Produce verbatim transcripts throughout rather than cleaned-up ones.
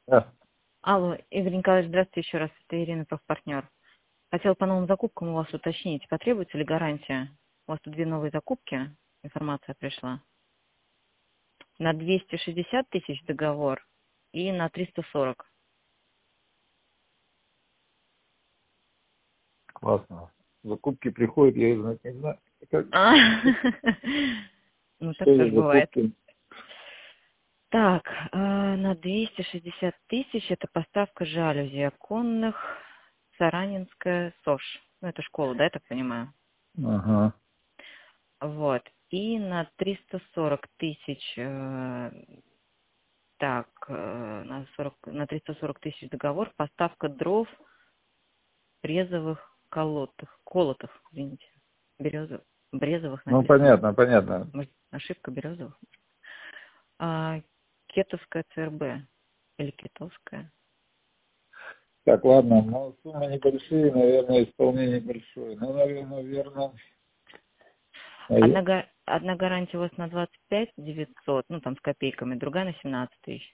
Да. Алло, Игорь Николаевич, здравствуйте еще раз. Это Ирина, профпартнер. Хотела по новым закупкам у вас уточнить, потребуется ли гарантия? У вас тут две новые закупки, информация пришла. На двести шестьдесят тысяч договор и на триста сорок. Классно. Закупки приходят, я их знать не знаю. Как... А, ну так Что тоже за бывает. закупки? Так, э, на двести шестьдесят тысяч это поставка жалюзи оконных, Саранинская СОЖ. Ну, это школа, да, я так понимаю? Ага. Вот. И на триста сорок тысяч, э, так, э, на, сорок, на триста сорок тысяч договор, поставка дров брезовых колотых, колотых, извините, березовых, брезовых Ну, написано. понятно, понятно. Может, ошибка березовых. А, Кетовская ЦРБ или Кетовская. Так, ладно, но суммы небольшие, наверное, исполнение большое. Ну, наверное, верно. Одна, га- одна гарантия у вас на двадцать пять девятьсот, ну там с копейками, другая на семнадцать тысяч.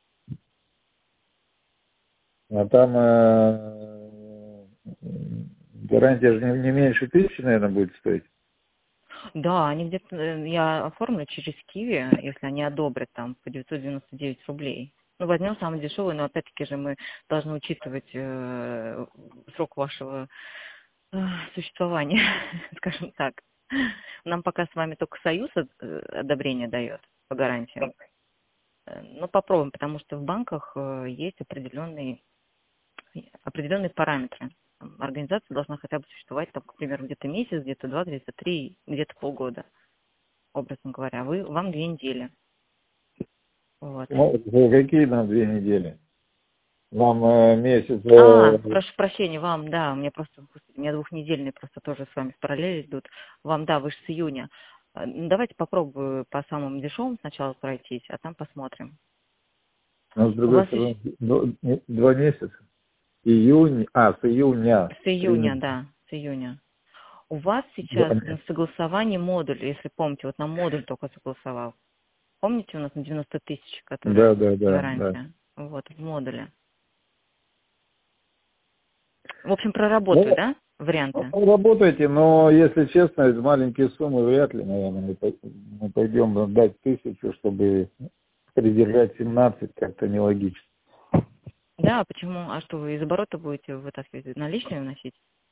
А там э, гарантия же не, не меньше тысячи, наверное, будет стоить. Да, они где-то, э, я оформлю через Киви, если они одобрят там по девятьсот девяносто девять рублей. Ну, возьмем самый дешевый, но опять-таки же мы должны учитывать э, срок вашего э, существования, скажем так. Нам пока с вами только Союз э, одобрение дает по гарантиям. Э, Но попробуем, потому что в банках э, есть определенные, определенные параметры. Там организация должна хотя бы существовать, там, к примеру, где-то месяц, где-то два, где-то три, где-то полгода, образно говоря. Вы, вам две недели. Вот. Ну, за какие нам две недели? Нам э, месяц... А, Э, прошу прощения, вам, да, у меня просто, у меня двухнедельные просто тоже с вами в параллели идут. Вам, да, вы же с июня. Э, ну, давайте попробую по самым дешевым сначала пройтись, а там посмотрим. ну, с У другой вас стороны, еще ну, не- два месяца. Июнь, а, с июня. с июня, да, с июня. У вас Два сейчас на месяца. согласовании модуль, если помните, вот на модуль только согласовал. Помните, у нас на девяносто тысяч, Да, которая да, да, да. гарантия? Вот, в модуле. В общем, проработаю, Ну, да, варианты? ну, работайте, но, если честно, из маленькие суммы вряд ли, наверное, мы, пой- мы пойдем дать тысячу, чтобы придержать семнадцать, как-то нелогично. Да, почему? А что, вы из оборота будете вытаскивать, наличные вносить?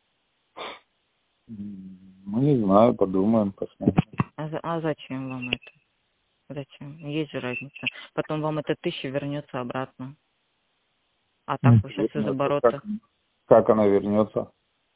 М, Ну, не знаю, подумаем, посмотрим. А, за- а зачем вам это? Зачем? Есть же разница. Потом вам эта тысяча вернется обратно. А так вы сейчас из Интересно, оборота. Как, как она вернется?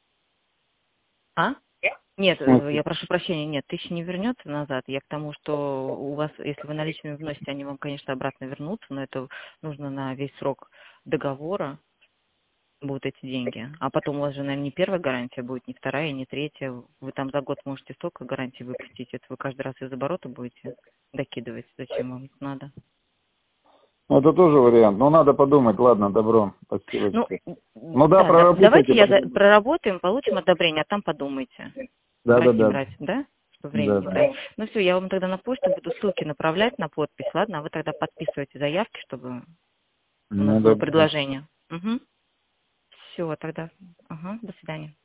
А? Нет, В э, смысле? я прошу прощения, нет, тысяча не вернется назад. Я к тому, что у вас, если вы наличными вносите, они вам, конечно, обратно вернутся, но это нужно на весь срок договора будут эти деньги. А потом у вас же, наверное, не первая гарантия будет, не вторая, не третья. Вы там за год можете столько гарантий выпустить. Это вы каждый раз из оборота будете докидывать. Зачем вам это надо? Ну, это тоже вариант. Но надо подумать. Ладно, добро. Спасибо. Ну, Ну да, да, да, давайте проработайте. я за- проработаем, получим одобрение, а там подумайте. Да, да, Брать, не да. брать, да? Что времени Да, не да. тратить. Ну все, я вам тогда на почту буду ссылки направлять на подпись, ладно? А вы тогда подписывайте заявки, чтобы у нас Ну, было добро. предложение. Угу. Все, тогда. Ага, до свидания.